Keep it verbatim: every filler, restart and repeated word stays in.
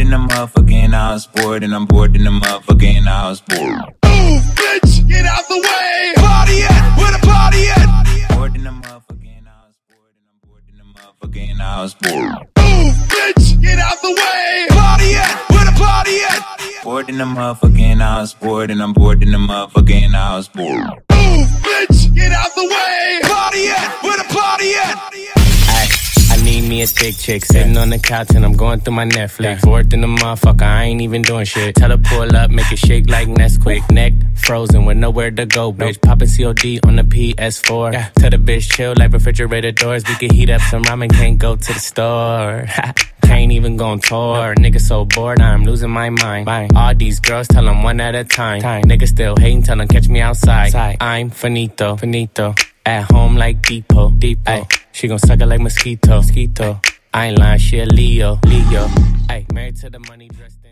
in the motherfucking house, bored, and I'm bored in the motherfucking house, bored. Move, bitch, get out the way. Party at, where the party at? Bored in the motherfucking house, bored, and I'm bored in the motherfucking house, bored. Move, bitch, get out the way. Party at, where the party at? Bored in the motherfucking house, bored, and I'm bored in the motherfucking house, bored. Move, bitch, get out the way. Party at, where the party at? I need me a thick chick sitting on the couch and I'm going through my Netflix. Bored in the motherfucker, I ain't even doing shit. Tell her pull up, make it shake like Nesquik. Neck frozen with nowhere to go, bitch. Poppin' C O D on the P S four. Yeah. Tell the bitch chill like refrigerator doors. We can heat up some ramen, can't go to the store. Can't even go on tour. Nigga so bored, I'm losing my mind. Bye. All these girls tell them one at a time. time. Nigga still hating, tell them catch me outside. Side. I'm finito, finito. At home like Depot, Depot. Ay, she gon' suck it like mosquito, mosquito. I ain't lying, she a Leo, Leo. Ay, married to the money, dressed in